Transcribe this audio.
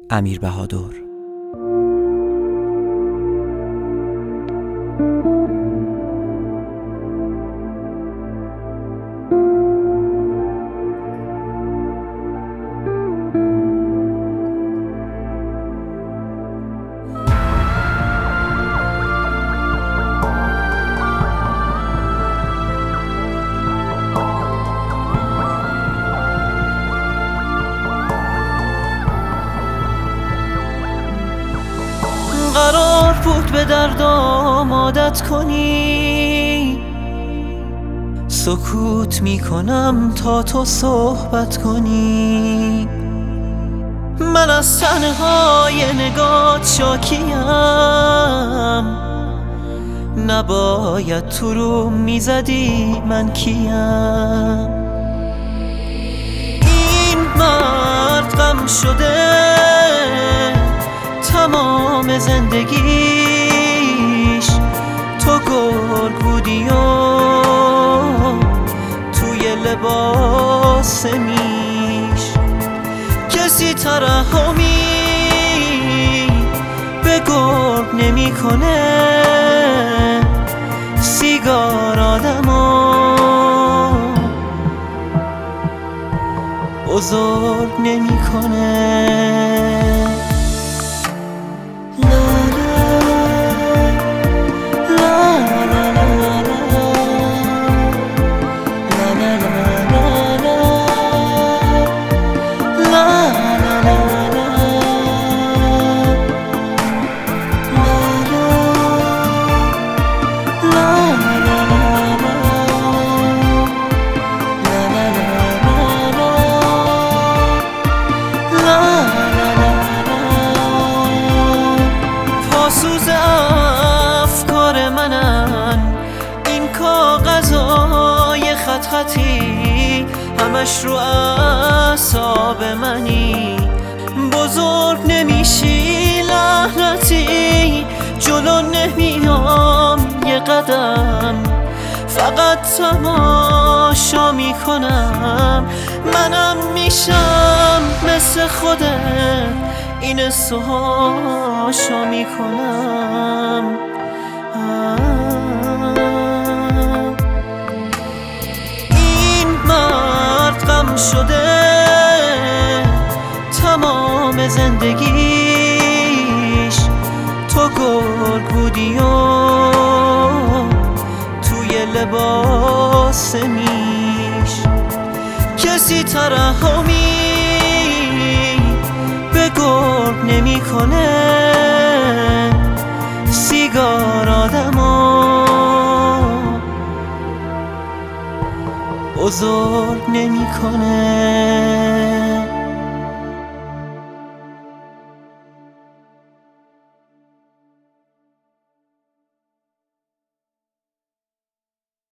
امیر بهادر. قرار بود به دردام عادت کنی، سکوت میکنم تا تو صحبت کنی. من از تنهای نگات شاکیم، نباید تو رو میزدی من کیم. این مرد غم شده تمام زندگیش، تو گرگ بودی و توی لباس میش. کسی ترحمی به گرگ نمی کنه، سیگار آدمو بزرگ نمی کنه. پاسوز افکار منن این کاغذای خط خطی، همش رو اعصاب منی. بزرگ نمیشی لعنتی، جلو نمیام یه قدم، فقط تماشا میکنم. منم میشم مثل خودت، این استهاشا میکنم. این مرد غم شده تمام زندگیش، تو گرگ بودی و توی لباس میش. کسی ترحمی به گرگ نمی کنه، سیگار آدمو بزرگ نمی کنه.